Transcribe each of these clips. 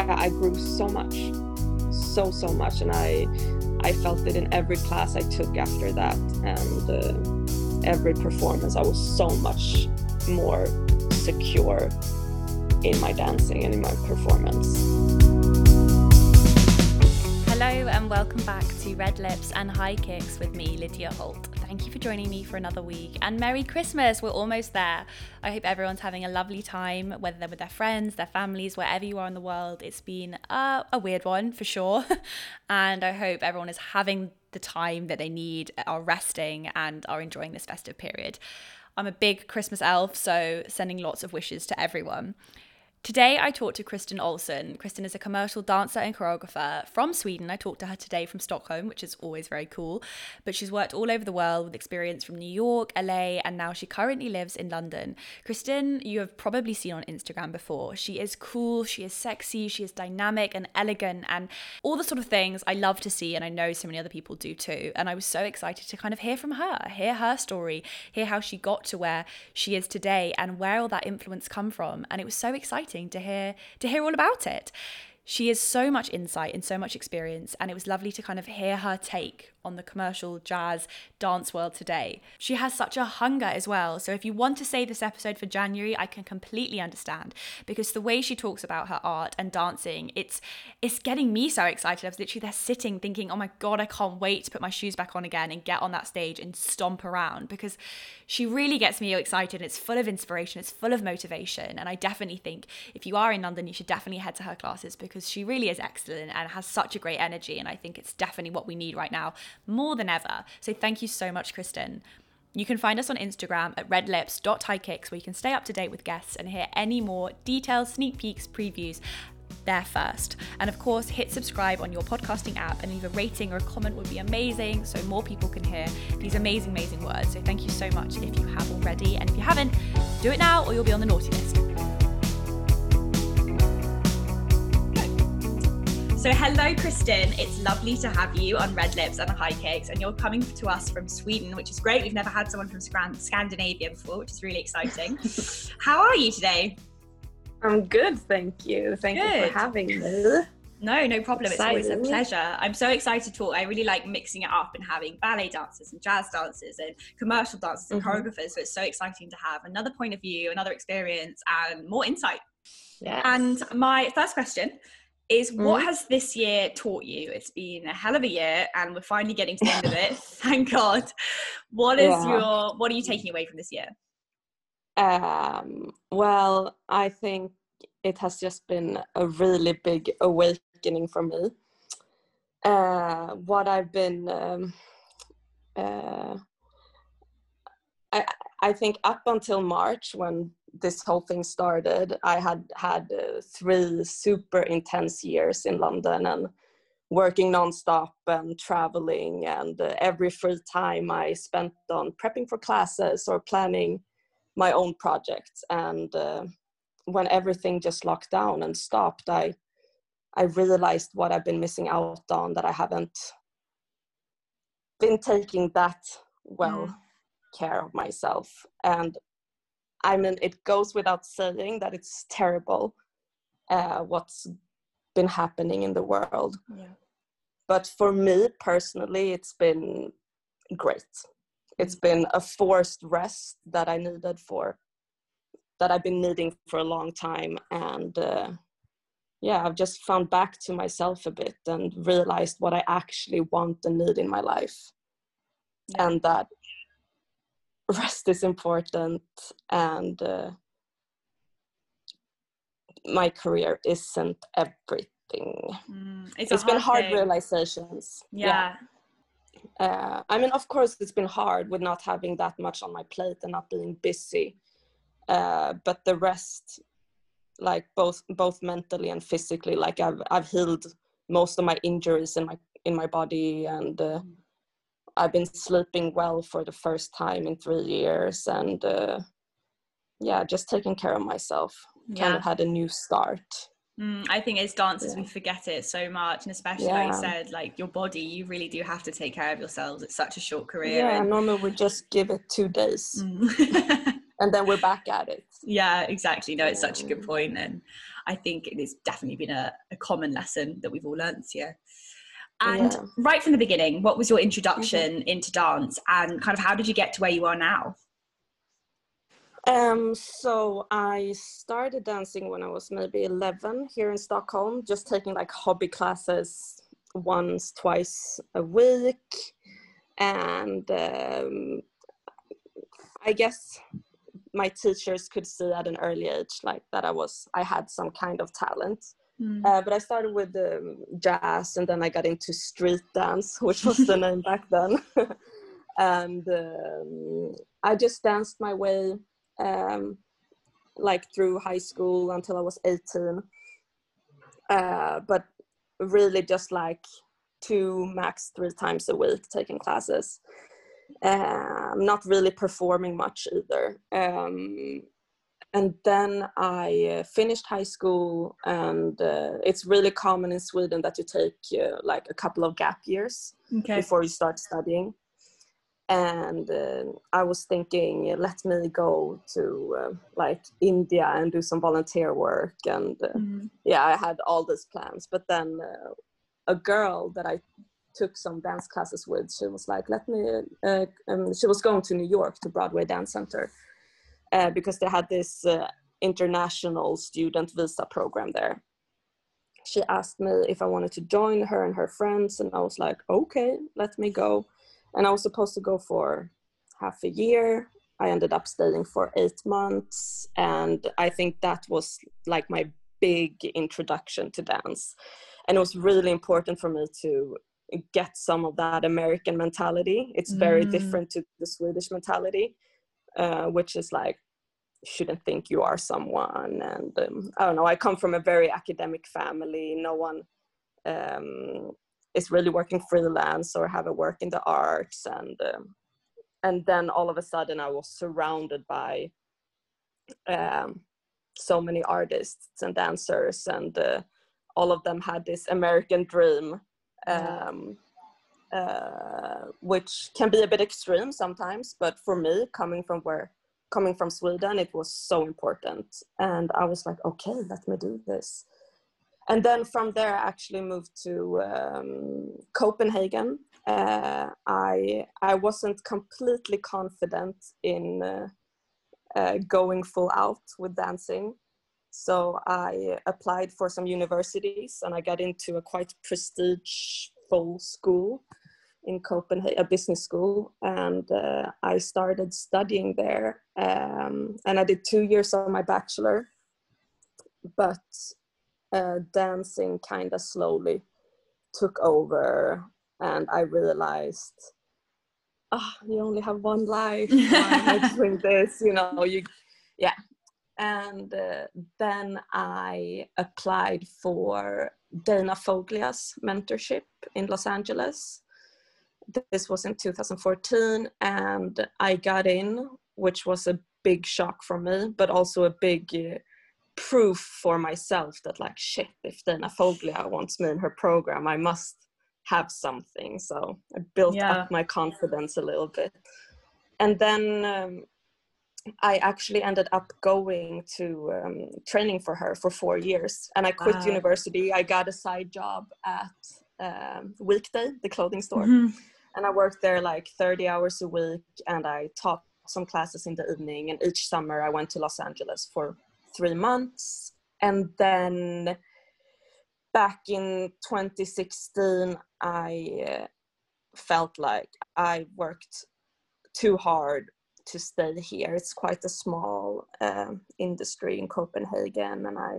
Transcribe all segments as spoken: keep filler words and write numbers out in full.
yeah, I grew so much, so, so much. And I, I felt it in every class I took after that. And uh, every performance, I was so much more secure in my dancing and in my performance. Hello and welcome back to Red Lips and High Kicks with me, Lydia Holt. Thank you for joining me for another week, and Merry Christmas, we're almost there. I hope everyone's having a lovely time, whether they're with their friends, their families, wherever you are in the world. It's been uh, a weird one for sure, and I hope everyone is having the time that they need, are resting and are enjoying this festive period. I'm a big Christmas elf, so sending lots of wishes to everyone. Today I talked to Kristin Olsson. Kristin is a commercial dancer and choreographer from Sweden. I talked to her today from Stockholm, which is always very cool. But she's worked all over the world with experience from New York, L A, and now she currently lives in London. Kristin, you have probably seen on Instagram before. She is cool, she is sexy, she is dynamic and elegant, and all the sort of things I love to see, and I know so many other people do too. And I was so excited to kind of hear from her, hear her story, hear how she got to where she is today and where all that influence come from. And it was so exciting to hear to hear all about it. She has so much insight and so much experience, and it was lovely to kind of hear her take on the commercial jazz dance world today. She has such a hunger as well, so if you want to save this episode for January, I can completely understand, because the way she talks about her art and dancing, it's it's getting me so excited. I was literally there sitting thinking, oh my god, I can't wait to put my shoes back on again and get on that stage and stomp around, because she really gets me excited. It's full of inspiration, it's full of motivation, and I definitely think if you are in London, you should definitely head to her classes, because she really is excellent and has such a great energy, and I think it's definitely what we need right now more than ever. So thank you so much, Kristin. You can find us on Instagram at redlips dot high-kicks, where you can stay up to date with guests and hear any more details, sneak peeks, previews there first. And of course, hit subscribe on your podcasting app, and leave a rating or a comment would be amazing, so more people can hear these amazing, amazing words. So thank you so much if you have already, and if you haven't, do it now or you'll be on the naughty list. So hello, Kristin. It's lovely to have you on Red Lips and High Kicks, and you're coming to us from Sweden, which is great. We've never had someone from Scandinavia before, which is really exciting. How are you today? I'm good, thank you. Thank good. you for having me. No, no problem. Excited. It's always a pleasure. I'm so excited to talk. I really like mixing it up and having ballet dancers and jazz dancers and commercial dancers and mm-hmm. choreographers. So it's so exciting to have another point of view, another experience, and more insight. Yes. And my first question is, what mm. has this year taught you? It's been a hell of a year, and we're finally getting to the end of it. Thank God. What is yeah. your, what are you taking away from this year? Um, well, I think it has just been a really big awakening for me. Uh, what I've been, um, uh, I, I think up until March, when this whole thing started, I had had uh, three super intense years in London, and working nonstop and traveling, and uh, every free time I spent on prepping for classes or planning my own projects. And uh, when everything just locked down and stopped, I I realized what I've been missing out on, that I haven't been taking that well mm. care of myself. And I mean, it goes without saying that it's terrible uh, what's been happening in the world. Yeah. But for me personally, it's been great. It's been a forced rest that I needed for, that I've been needing for a long time. And uh, yeah, I've just found back to myself a bit and realized what I actually want and need in my life. Yeah. And that rest is important, and uh, my career isn't everything. Mm, it's it's a been hard hard thing. realizations. Yeah. yeah. Uh, I mean, of course, it's been hard with not having that much on my plate and not being busy. Uh, but the rest, like both both mentally and physically, like I've I've healed most of my injuries in my in my body, and uh, mm. I've been sleeping well for the first time in three years, and uh, yeah, just taking care of myself. Yeah. Kind of had a new start. Mm, I think as dancers, yeah. we forget it so much, and especially yeah. like you said, like your body, you really do have to take care of yourselves. It's such a short career. Yeah, and... normally we just give it two days, mm. and then we're back at it. Yeah, exactly. No, it's such a good point. And I think it has definitely been a, a common lesson that we've all learned this year. And Yeah. right from the beginning, what was your introduction Mm-hmm. into dance, and kind of how did you get to where you are now? Um, so I started dancing when I was maybe eleven here in Stockholm, just taking like hobby classes once, twice a week. And um, I guess my teachers could see at an early age like that I was, I had some kind of talent. Mm. Uh, but I started with um, jazz, and then I got into street dance, which was the name back then. And um, I just danced my way um, like through high school until I was eighteen. Uh, but really just like two, max three times a week taking classes. Um, not really performing much either. Um, and then I uh, finished high school, and uh, it's really common in Sweden that you take uh, like a couple of gap years Okay. before you start studying. And uh, I was thinking, let me go to uh, like India and do some volunteer work. And uh, Mm. yeah, I had all these plans. But then uh, a girl that I took some dance classes with, she was like, let me, uh, um, she was going to New York to Broadway Dance Center uh, because they had this uh, international student visa program there. She asked me if I wanted to join her and her friends, and I was like, okay, let me go. And I was supposed to go for half a year. I ended up staying for eight months. And I think that was like my big introduction to dance. And it was really important for me to get some of that American mentality. It's very Mm. different to the Swedish mentality, uh, which is like, shouldn't think you are someone. And um, I don't know, I come from a very academic family. No one um, is really working freelance or have a work in the arts. And um, and then all of a sudden I was surrounded by um, so many artists and dancers, and uh, all of them had this American dream, um, uh, which can be a bit extreme sometimes, but for me, coming from where coming from Sweden, it was so important. And I was like, okay, let me do this. And then from there, I actually moved to um, Copenhagen. Uh, I I wasn't completely confident in uh, uh, going full out with dancing. So I applied for some universities, and I got into a quite prestigeful school in Copenhagen, a business school, and uh, I started studying there. Um, and I did two years of my bachelor, but uh, dancing kind of slowly took over, and I realized, ah, oh, you only have one life. Why am I doing this? You know, you, yeah. And uh, then I applied for Dana Foglia's mentorship in Los Angeles. This was in two thousand fourteen, and I got in, which was a big shock for me, but also a big uh, proof for myself that like, shit, if Dana Foglia wants me in her program, I must have something. So I built yeah. up my confidence a little bit. And then um, I actually ended up going to um, training for her for four years. And I quit Wow. university. I got a side job at um, Weekday, the clothing store. Mm-hmm. And I worked there like thirty hours a week, and I taught some classes in the evening. And each summer I went to Los Angeles for three months. And then back in twenty sixteen, I uh, felt like I worked too hard to stay here. It's quite a small uh, industry in Copenhagen, and I,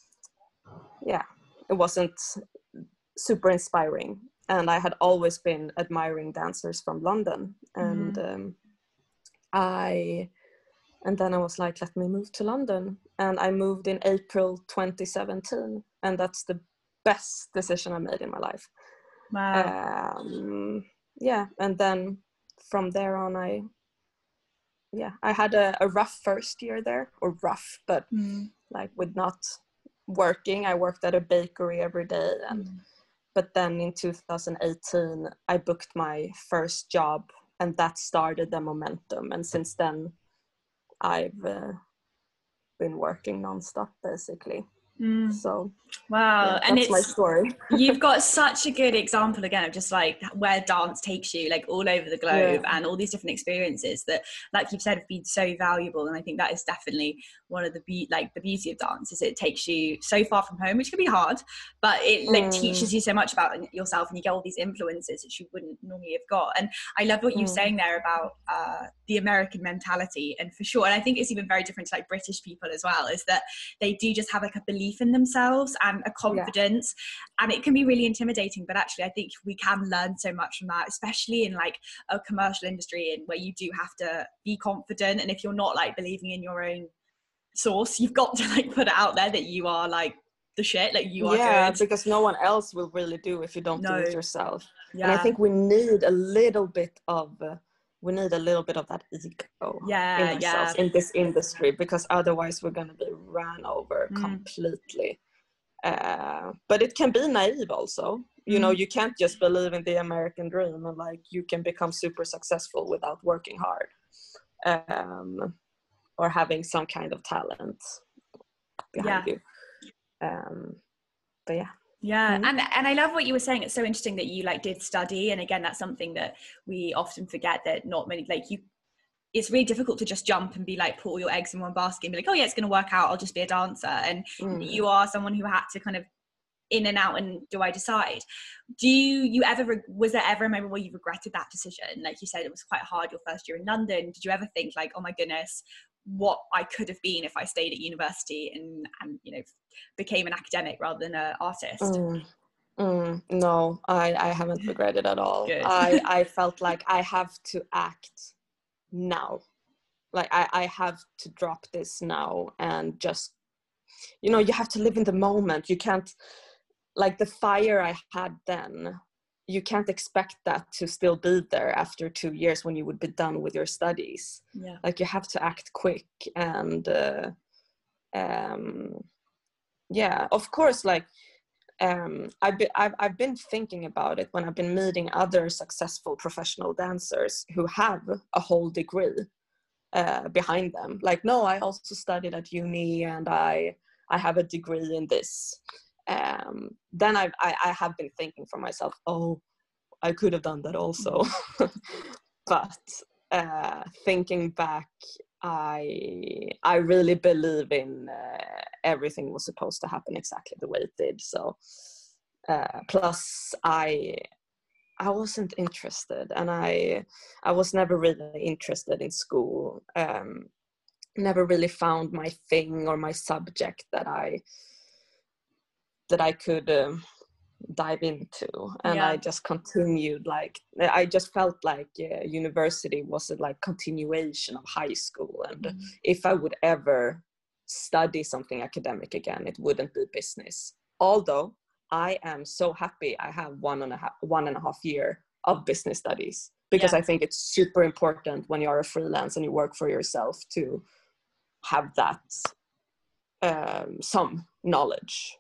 yeah, it wasn't super inspiring. And I had always been admiring dancers from London, and Mm-hmm. um, I, and then I was like, let me move to London, and I moved in April twenty seventeen, and that's the best decision I made in my life. Wow. Um, yeah, and then from there on, I. Yeah, I had a, a rough first year there, or rough, but mm. like with not working. I worked at a bakery every day, and mm. but then in two thousand eighteen, I booked my first job, and that started the momentum. And since then, I've uh, been working nonstop, basically. Mm. So wow, yeah, and that's it's my story. You've got such a good example again of just like where dance takes you, like all over the globe, Yeah. and all these different experiences that, like you've said, have been so valuable. And I think that is definitely one of the be- like the beauty of dance, is it takes you so far from home, which can be hard, but it like Mm. teaches you so much about yourself, and you get all these influences that you wouldn't normally have got. And I love what you were Mm. saying there about uh, the American mentality, and for sure, and I think it's even very different to like British people as well, is that they do just have like a belief in themselves and a confidence, yeah. and it can be really intimidating, but actually I think we can learn so much from that, especially in like a commercial industry, and where you do have to be confident, and if you're not like believing in your own source, you've got to like put it out there that you are like the shit, like you are yeah, good, because no one else will really do if you don't no. do it yourself. Yeah. And I think we need a little bit of uh, we need a little bit of that ego yeah, in ourselves yeah. in this industry, because otherwise we're going to be ran over mm. completely. Uh, but it can be naive also. You mm. know, you can't just believe in the American dream and like you can become super successful without working hard, um, or having some kind of talent behind yeah. you. Um, but yeah. Yeah. Mm-hmm. And and I love what you were saying. It's so interesting that you like did study. And again, that's something that we often forget, that not many, like you, it's really difficult to just jump and be like, put all your eggs in one basket and be like, oh yeah, it's going to work out, I'll just be a dancer. And mm. you are someone who had to kind of in and out, and do I decide? Do you, you ever, was there ever a moment where you regretted that decision? Like you said, it was quite hard your first year in London. Did you ever think like, oh my goodness, what I could have been if I stayed at university and, and you know, became an academic rather than an artist? Mm. Mm, no, I, I haven't regretted at all. I, I felt like I have to act now. Like I, I have to drop this now and just, you know, you have to live in the moment. You can't, like the fire I had then, you can't expect that to still be there after two years when you would be done with your studies. Yeah. Like you have to act quick and, uh, um, yeah, of course, like, um, I've, be, I've, I've been thinking about it when I've been meeting other successful professional dancers who have a whole degree uh, behind them. Like, no, I also studied at uni and I, I have a degree in this. Um, then I, I, I have been thinking for myself, oh, I could have done that also. But uh, thinking back, I I really believe in uh, everything was supposed to happen exactly the way it did. So uh, plus I I wasn't interested, and I I was never really interested in school. Um, never really found my thing or my subject that I that I could um, dive into, and yeah. I just continued. Like I just felt like uh, university was a like continuation of high school, and mm. if I would ever study something academic again, it wouldn't be business. Although I am so happy I have one and a half one and a half year of business studies, because yeah. I think it's super important when you're a freelance and you work for yourself to have that um, some knowledge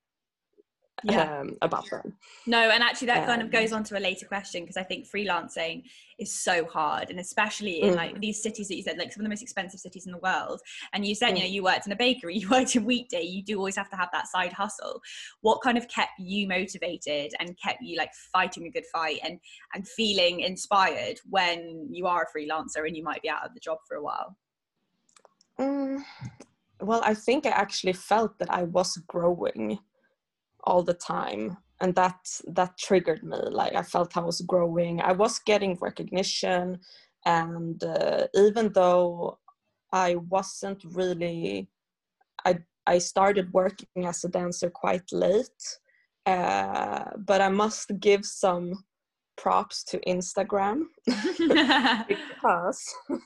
yeah. um, about them. No, and actually that um, kind of goes on to a later question, because I think freelancing is so hard, and especially in mm. like these cities that you said, like some of the most expensive cities in the world. And you said, mm. you know, you worked in a bakery, you worked in Weekday, you do always have to have that side hustle. What kind of kept you motivated and kept you like fighting a good fight and, and feeling inspired when you are a freelancer and you might be out of the job for a while? Mm, well, I think I actually felt that I was growing all the time, and that that triggered me. Like I felt I was growing, I was getting recognition, and uh, even though I wasn't really I I started working as a dancer quite late, uh, but I must give some props to Instagram because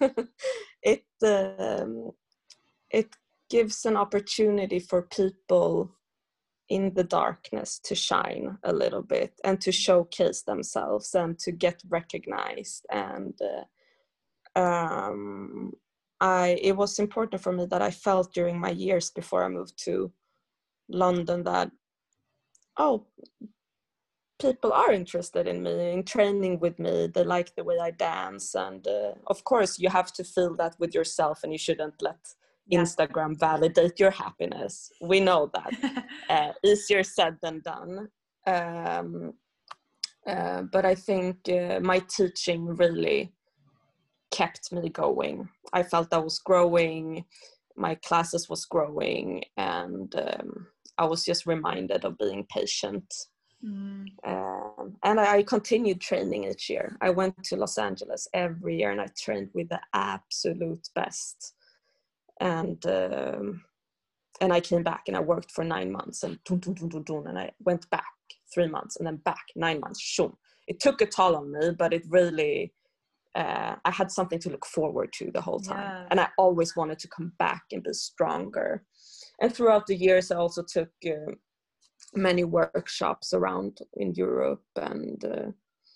it um, it gives an opportunity for people in the darkness to shine a little bit and to showcase themselves and to get recognized. And uh, um, I it was important for me that I felt during my years before I moved to London that, oh, people are interested in me, in training with me, they like the way I dance. And uh, of course you have to feel that with yourself, and you shouldn't let yeah. Instagram validate your happiness. We know that. uh, easier said than done. Um, uh, but I think uh, my teaching really kept me going. I felt I was growing, my classes was growing, and um, I was just reminded of being patient. Mm. Um, and I, I continued training each year. I went to Los Angeles every year and I trained with the absolute best. And um, and I came back and I worked for nine months and dun, dun, dun, dun, dun, and I went back three months and then back nine months. Shoom. It took a toll on me, but it really, uh, I had something to look forward to the whole time. Yeah. And I always wanted to come back and be stronger. And throughout the years, I also took uh, many workshops around in Europe and uh,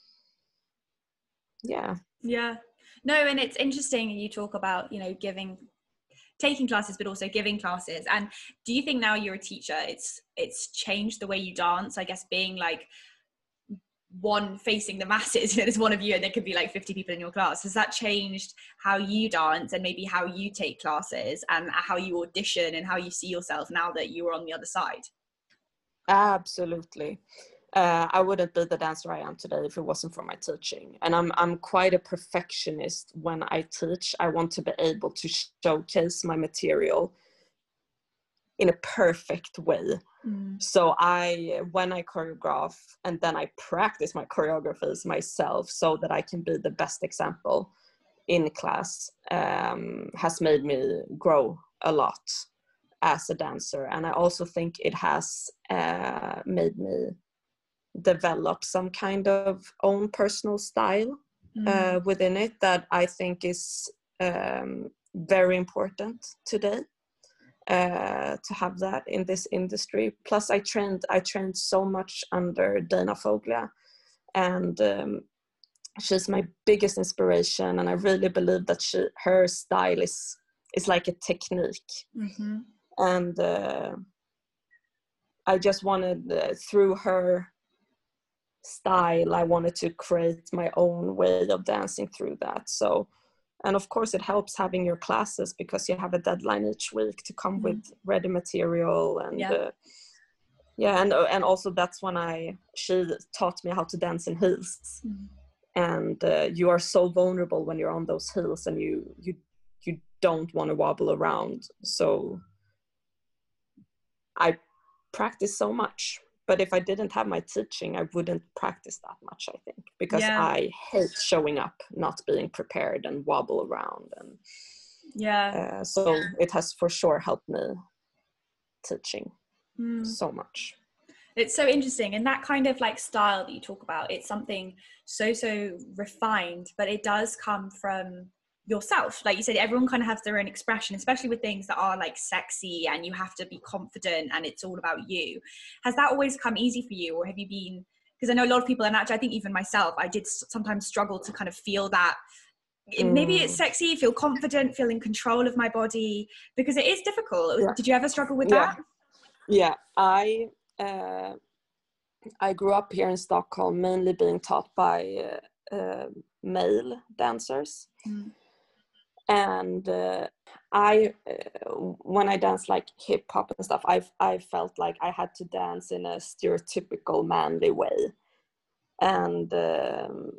yeah. Yeah. No, and it's interesting you talk about, you know, giving, taking classes, but also giving classes. And do you think now you're a teacher, it's it's changed the way you dance? I guess being like one facing the masses, you know, there's one of you and there could be like fifty people in your class. Has that changed how you dance and maybe how you take classes and how you audition and how you see yourself now that you're on the other side? Absolutely. Uh, I wouldn't be the dancer I am today if it wasn't for my teaching. And I'm I'm quite a perfectionist when I teach. I want to be able to showcase my material in a perfect way. Mm. So I, when I choreograph and then I practice my choreographies myself so that I can be the best example in class, um, has made me grow a lot as a dancer. And I also think it has uh, made me develop some kind of own personal style mm. uh, within it that I think is um, very important today. Uh, to have that in this industry. Plus I trained I trained so much under Dana Foglia, and um, she's my biggest inspiration, and I really believe that she her style is is like a technique. Mm-hmm. And uh, I just wanted uh, through her style I wanted to create my own way of dancing through that. So, and of course it helps having your classes because you have a deadline each week to come mm. with ready material. And yeah, uh, yeah and and also that's when I she taught me how to dance in heels. Mm. And uh, you are so vulnerable when you're on those heels, and you you you don't want to wobble around. So I practice so much. But if I didn't have my teaching, I wouldn't practice that much, I think, because yeah. I hate showing up, not being prepared and wobble around. And yeah, uh, so it has for sure helped me teaching mm. so much. It's so interesting. And that kind of like style that you talk about, it's something so, so refined, but it does come from yourself. Like you said, everyone kind of has their own expression, especially with things that are like sexy and you have to be confident and it's all about you. Has that always come easy for you, or have you been, because I know a lot of people, and actually I think even myself, I did sometimes struggle to kind of feel that mm. maybe it's sexy, feel confident, feel in control of my body, because it is difficult. Yeah. Did you ever struggle with yeah. that? Yeah, I uh, I grew up here in Stockholm, mainly being taught by uh, uh, male dancers. Mm. And uh, I, uh, when I dance like hip hop and stuff, I I felt like I had to dance in a stereotypical manly way, and um,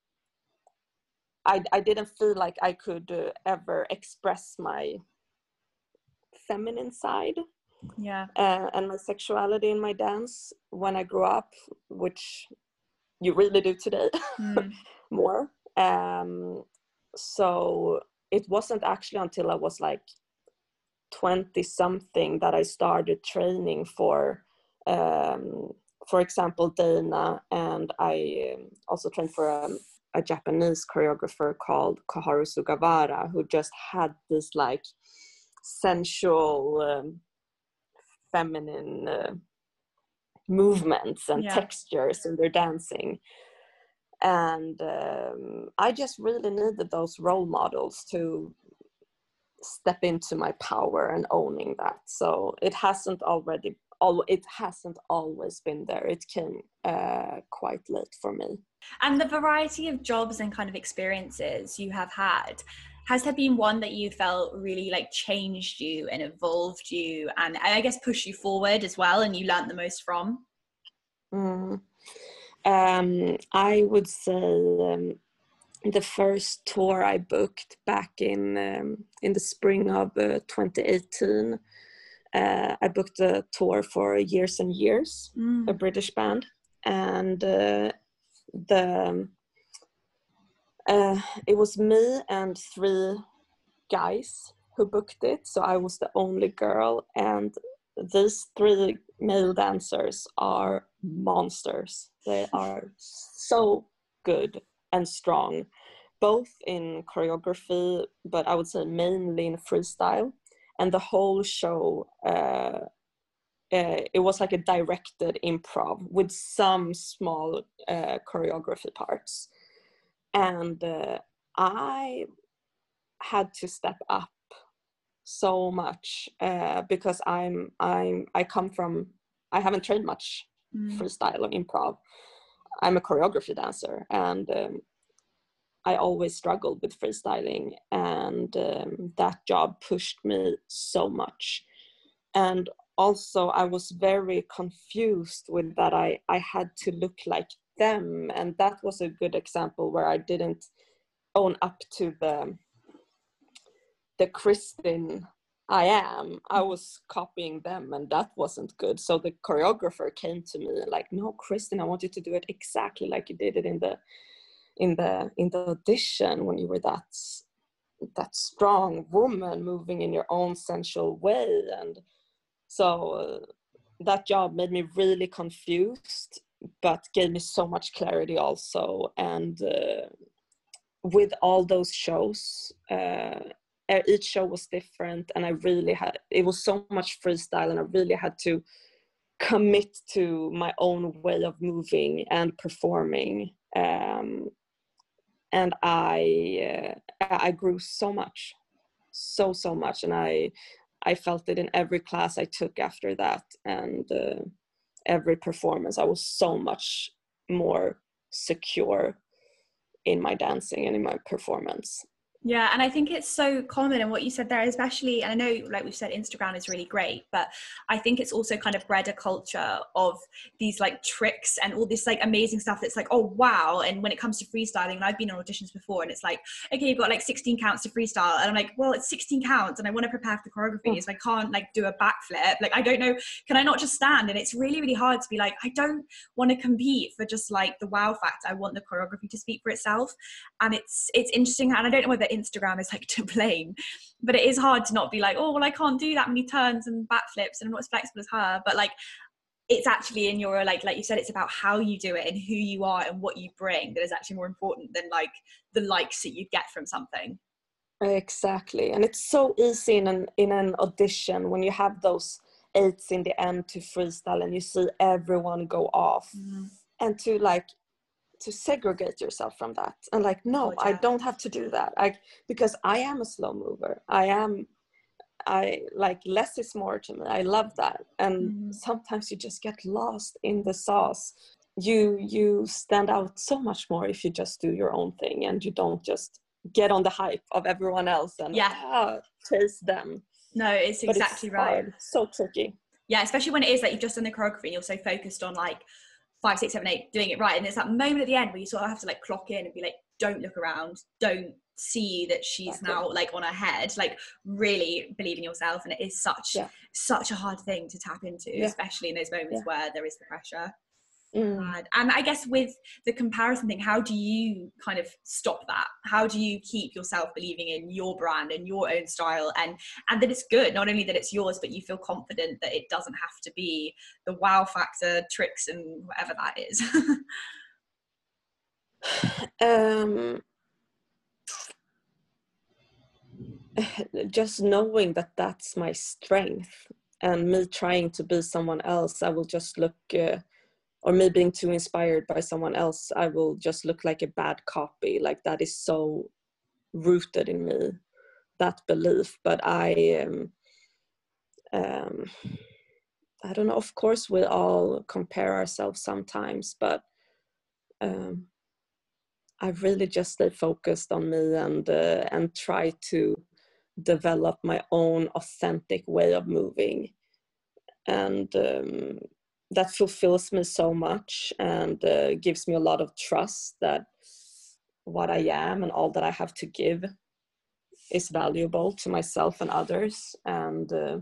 I I didn't feel like I could uh, ever express my feminine side, yeah, uh, and my sexuality in my dance when I grew up, which you really do today mm. more. Um, so. It wasn't actually until I was like twenty something that I started training for, um, for example, Dana, and I um, also trained for a, a Japanese choreographer called Koharu Sugawara, who just had this like sensual, um, feminine uh, movements and yeah. textures in their dancing. And um, I just really needed those role models to step into my power and owning that. So it hasn't already, al- it hasn't always been there. It came uh, quite late for me. And the variety of jobs and kind of experiences you have had, has there been one that you felt really like changed you and evolved you and I guess pushed you forward as well and you learned the most from? Mm. Um, I would say um, the first tour I booked back in um, in the spring of uh, twenty eighteen. Uh, I booked a tour for Years and Years, mm. a British band, and uh, the uh, it was me and three guys who booked it. So I was the only girl, and these three male dancers are monsters. They are so good and strong, both in choreography, but I would say mainly in freestyle. And the whole show, uh, uh, it was like a directed improv with some small uh, choreography parts. And uh, I had to step up so much uh, because I'm I'm I come from I haven't trained much mm. freestyle or improv. I'm a choreography dancer, and um, I always struggled with freestyling, and um, that job pushed me so much. And also I was very confused with that I, I had to look like them, and that was a good example where I didn't own up to the the Kristin I am. I was copying them, and that wasn't good. So the choreographer came to me like, no, Kristin, I want you to do it exactly like you did it in the in the in the audition when you were that that strong woman moving in your own sensual way. And so uh, that job made me really confused, but gave me so much clarity also. And uh, with all those shows, uh, each show was different, and I really had, it was so much freestyle, and I really had to commit to my own way of moving and performing. Um, and I, uh, I grew so much, so, so much. And I, I felt it in every class I took after that, and uh, every performance. I was so much more secure in my dancing and in my performance. Yeah, and I think it's so common in what you said there, especially, and I know, like we've said, Instagram is really great, but I think it's also kind of bred a culture of these like tricks and all this like amazing stuff that's like, oh wow. And when it comes to freestyling, and I've been on auditions before, and it's like, okay, you've got like sixteen counts to freestyle, and I'm like, well, it's sixteen counts, and I want to prepare for the choreography, so I can't like do a backflip. Like, I don't know, can I not just stand? And it's really, really hard to be like, I don't want to compete for just like the wow factor. I want the choreography to speak for itself. And it's it's interesting, and I don't know whether Instagram is like to blame, but it is hard to not be like, oh well, I can't do that many turns and backflips and I'm not as flexible as her. But like, it's actually in your, like like you said, it's about how you do it and who you are and what you bring that is actually more important than like the likes that you get from something. Exactly. And it's so easy in an in an audition when you have those eights in the end to freestyle and you see everyone go off, mm. and to like to segregate yourself from that and like, no, oh, yeah. I don't have to do that. I because I am a slow mover. I am I like less is more to me. I love that. And mm. sometimes you just get lost in the sauce. You you stand out so much more if you just do your own thing and you don't just get on the hype of everyone else and yeah. ah, chase them. No, it's but exactly it's right. Hard. So tricky. Yeah, especially when it is like you've just done the choreography and you're so focused on like five, six, seven, eight, doing it right. And there's that moment at the end where you sort of have to like clock in and be like, don't look around, don't see that she's exactly. now like on her head, like really believe in yourself. And it is such, yeah. such a hard thing to tap into, yeah. especially in those moments yeah. where there is the pressure. Mm. And I guess with the comparison thing, how do you kind of stop that? How do you keep yourself believing in your brand and your own style, and and that it's good, not only that it's yours, but you feel confident that it doesn't have to be the wow factor tricks and whatever that is? um just knowing that that's my strength, and me trying to be someone else, I will just look uh, or me being too inspired by someone else, I will just look like a bad copy. Like, that is so rooted in me, that belief. But I, um, um, I don't know, of course we all compare ourselves sometimes, but um, I really just stay focused on me and uh, and try to develop my own authentic way of moving, and um, that fulfills me so much and uh, gives me a lot of trust that what I am and all that I have to give is valuable to myself and others. And uh,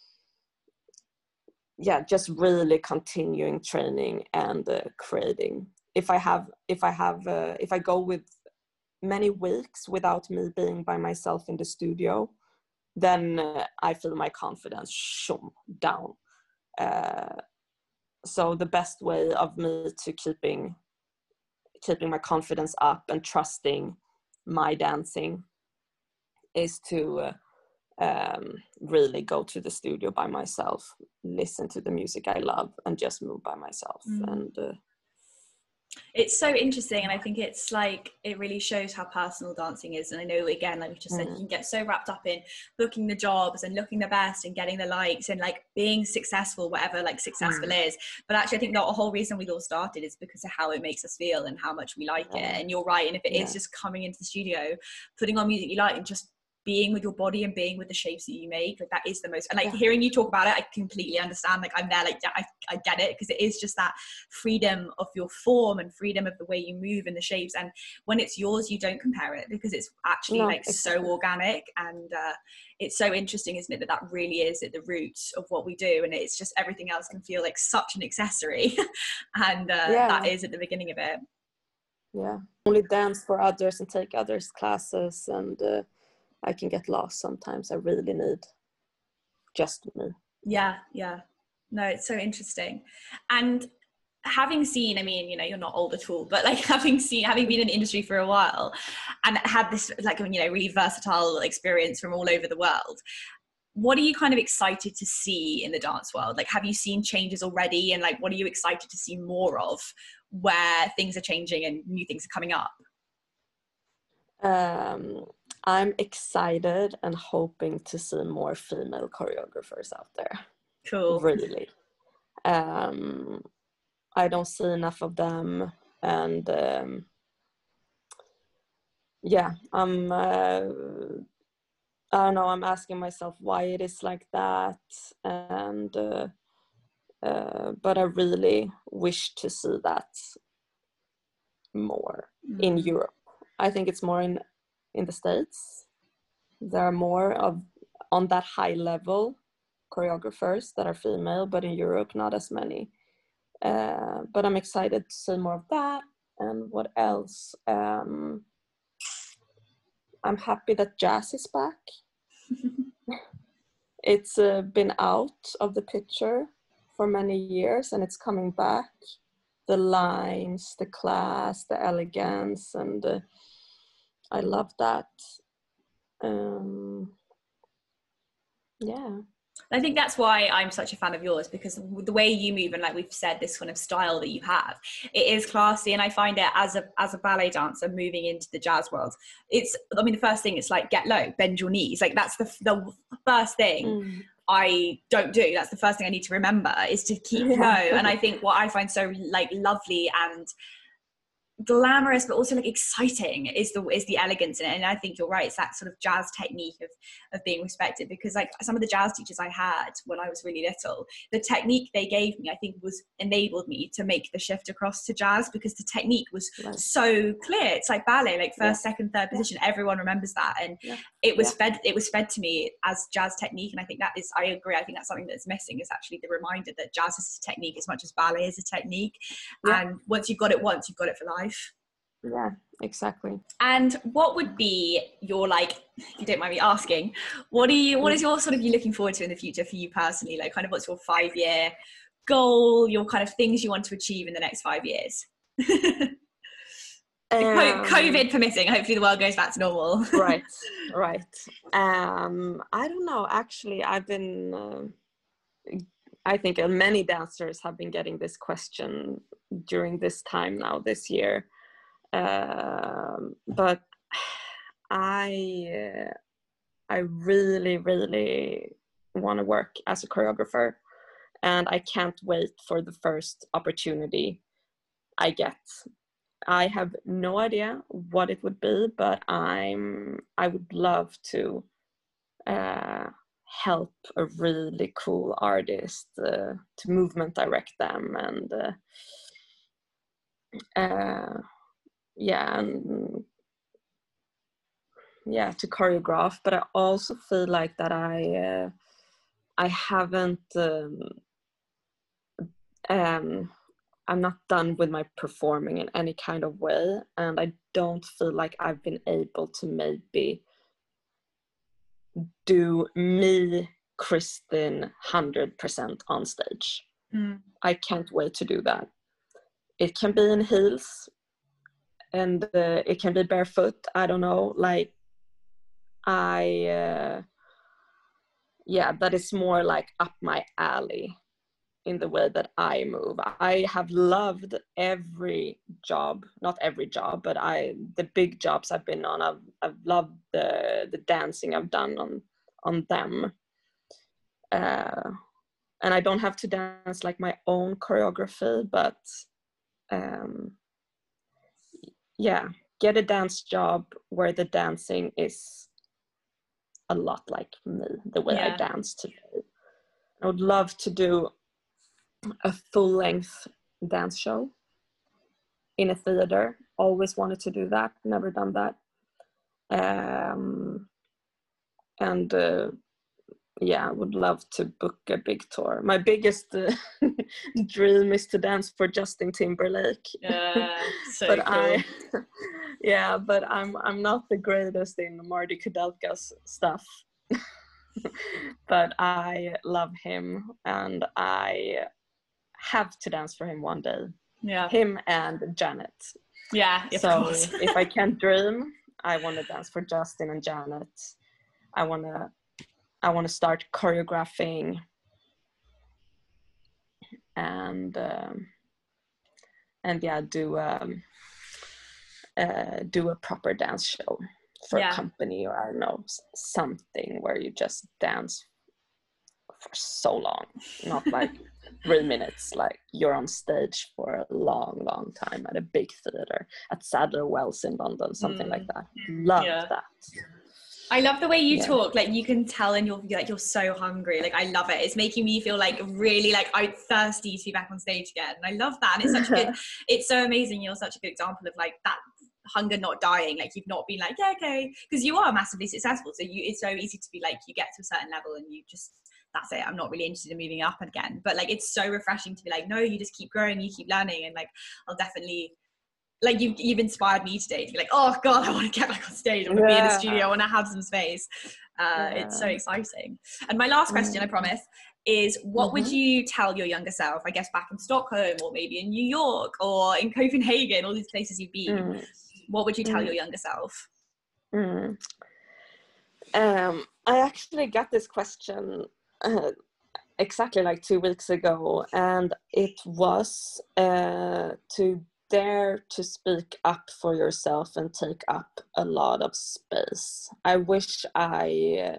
yeah, just really continuing training and uh, creating. If I have, if I have, uh, if I go with many weeks without me being by myself in the studio, then uh, I feel my confidence shoom down. Uh, so the best way of me to keeping keeping my confidence up and trusting my dancing is to uh, um, really go to the studio by myself, listen to the music I love, and just move by myself. Mm. And uh, it's so interesting, and I think it's like it really shows how personal dancing is. And I know, again, like we just said, mm. you can get so wrapped up in booking the jobs and looking the best and getting the likes and like being successful, whatever like successful mm. is. But actually I think the whole reason we all started is because of how it makes us feel and how much we like yeah. it. And you're right, and if it yeah. is just coming into the studio, putting on music you like and just being with your body and being with the shapes that you make, like that is the most, and like yeah. hearing you talk about it, I completely understand. Like I'm there, like I, I get it, because it is just that freedom of your form and freedom of the way you move and the shapes. And when it's yours, you don't compare it because it's actually no, like exactly. so organic. And uh, it's so interesting, isn't it, that that really is at the roots of what we do. And it's just everything else can feel like such an accessory. and uh, yeah. that is at the beginning of it. Yeah, only dance for others and take others' classes, and uh, I can get lost sometimes. I really need just me. Yeah, yeah. No, it's so interesting. And having seen, I mean, you know, you're not old at all, but like having seen, having been in the industry for a while and had this like, you know, really versatile experience from all over the world, what are you kind of excited to see in the dance world? Like, have you seen changes already? And like, what are you excited to see more of where things are changing and new things are coming up? Um, I'm excited and hoping to see more female choreographers out there. Cool. Really. Um, I don't see enough of them. And um, yeah, I'm, uh, I don't know, I'm asking myself why it is like that. And, uh, uh, but I really wish to see that more mm. in Europe. I think it's more in in the States. There are more of on that high level choreographers that are female, but in Europe not as many. Uh, but I'm excited to see more of that. And what else? Um, I'm happy that jazz is back. It's uh, been out of the picture for many years, and it's coming back. The lines, the class, the elegance, and uh, I love that. Um, yeah. I think that's why I'm such a fan of yours, because the way you move and like we've said, this kind of style that you have, it is classy. And I find it as a as a ballet dancer moving into the jazz world, it's, I mean, the first thing it's like, get low, bend your knees. Like that's the, the first thing mm. I don't do. That's the first thing I need to remember, is to keep yeah. low. And I think what I find so like lovely and glamorous but also like exciting is the is the elegance in it. And I think you're right, it's that sort of jazz technique of of being respected, because like some of the jazz teachers I had when I was really little, the technique they gave me I think was enabled me to make the shift across to jazz, because the technique was right. so clear. It's like ballet, like first yeah. second third position, yeah. everyone remembers that, and yeah. it was yeah. fed it was fed to me as jazz technique. And I think that is, I agree, I think that's something that's missing, is actually the reminder that jazz is a technique as much as ballet is a technique. Yeah. And once you've got it once, you've got it for life. Yeah, exactly. And what would be your, like, if you don't mind me asking, what are you, what is your sort of you looking forward to in the future for you personally? Like, kind of what's your five year goal, your kind of things you want to achieve in the next five years? um, COVID permitting, hopefully the world goes back to normal. Right, right. Um, I don't know. Actually, I've been, uh, I think many dancers have been getting this question during this time now, this year. Um, but I, uh, I really, really want to work as a choreographer, and I can't wait for the first opportunity I get. I have no idea what it would be, but I'm I would love to uh, help a really cool artist uh, to movement direct them, and uh, uh, yeah, and yeah, to choreograph. But I also feel like that I uh, I haven't um, um, I'm not done with my performing in any kind of way, and I don't feel like I've been able to maybe do me, Kristin, one hundred percent on stage. Mm. I can't wait to do that. It can be in heels, and uh, it can be barefoot. I don't know. Like, I, uh, yeah, that is more like up my alley in the way that I move. I have loved every job, not every job, but I the big jobs I've been on. I've I've loved the the dancing I've done on on them. Uh, and I don't have to dance like my own choreography, but um, yeah, get a dance job where the dancing is a lot like me, the way Yeah. I dance today. I would love to do a full-length dance show in a theater. Always wanted to do that, never done that. Um, and uh, yeah, I would love to book a big tour. My biggest uh, dream is to dance for Justin Timberlake. Uh, so but cool. I, yeah, but I'm I'm not the greatest in Marty Kudelka's stuff. But I love him, and I have to dance for him one day. Yeah. Him and Janet. Yeah, of so course. If I can't dream, I want to dance for Justin and Janet. I want to I want to start choreographing, and um, and yeah, do um, uh, do a proper dance show for Yeah. a company, or I don't know, something where you just dance for so long, not like three minutes. Like, you're on stage for a long, long time at a big theater, at Sadler Wells in London, something mm. like that. Love yeah. that. I love the way you yeah. talk. Like, you can tell, and you're like, you're so hungry. Like, I love it. It's making me feel like really like I'm thirsty to be back on stage again. And I love that. And it's such a good, it's so amazing. You're such a good example of like that hunger not dying. Like, you've not been like, yeah, okay, because you are massively successful. So you, it's so easy to be like, you get to a certain level and you just, that's it. I'm not really interested in moving up again. But like, it's so refreshing to be like, no, you just keep growing, you keep learning. And like, I'll definitely, like, you've, you've inspired me today to be like, oh God, I want to get back on stage. I want to yeah. be in the studio. I want to have some space. Uh, yeah. It's so exciting. And my last question, mm. I promise, is what mm-hmm. would you tell your younger self, I guess back in Stockholm, or maybe in New York, or in Copenhagen, all these places you've been, mm. what would you tell mm. your younger self? Mm. Um, I actually got this question uh, exactly like two weeks ago, and it was uh, to dare to speak up for yourself and take up a lot of space. I wish I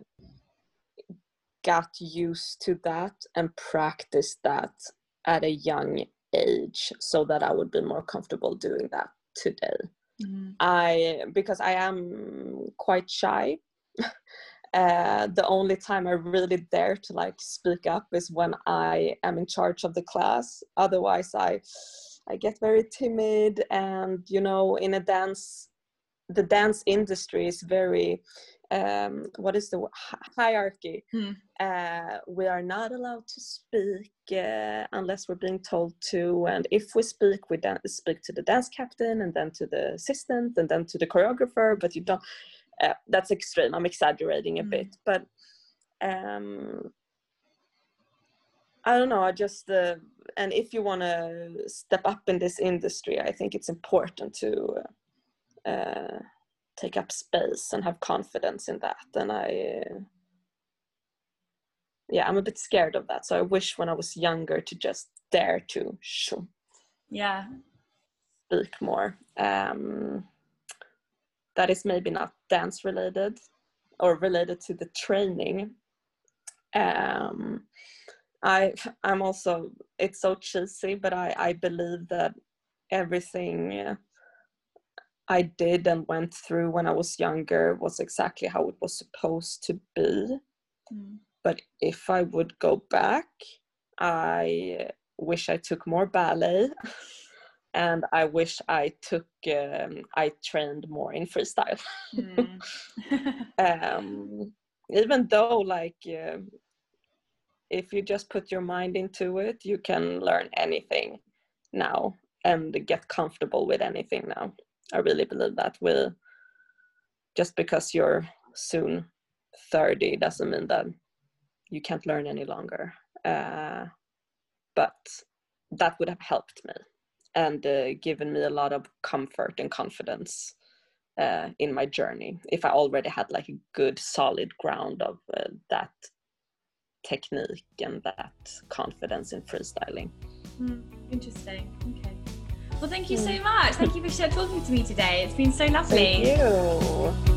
got used to that and practiced that at a young age, so that I would be more comfortable doing that today. Mm-hmm. I because I am quite shy. Uh, the only time I really dare to like speak up is when I am in charge of the class. Otherwise, I I get very timid, and you know, in a dance, the dance industry is very um, what is the hi- hierarchy? Hmm. Uh, we are not allowed to speak uh, unless we're being told to, and if we speak, we dan- speak to the dance captain, and then to the assistant, and then to the choreographer. But you don't. Uh, that's extreme. I'm exaggerating a mm. bit, but um, I don't know. I just uh, and if you want to step up in this industry, I think it's important to uh, take up space and have confidence in that. And I, uh, yeah, I'm a bit scared of that. So I wish when I was younger to just dare to shoo, yeah, speak more. Um, that is maybe not dance related or related to the training. Um, I, I'm also, it's so cheesy, but I, I believe that everything I did and went through when I was younger was exactly how it was supposed to be. Mm. But if I would go back, I wish I took more ballet. And I wish I took, um, I trained more in freestyle. Mm. um, even though, like, uh, if you just put your mind into it, you can learn anything now and get comfortable with anything now. I really believe that. With just because you're soon thirty doesn't mean that you can't learn any longer. Uh, but that would have helped me. And uh, given me a lot of comfort and confidence uh, in my journey. If I already had like a good solid ground of uh, that technique and that confidence in freestyling. Mm, interesting. Okay. Well, thank you so much. Thank you for talking to me today. It's been so lovely. Thank you.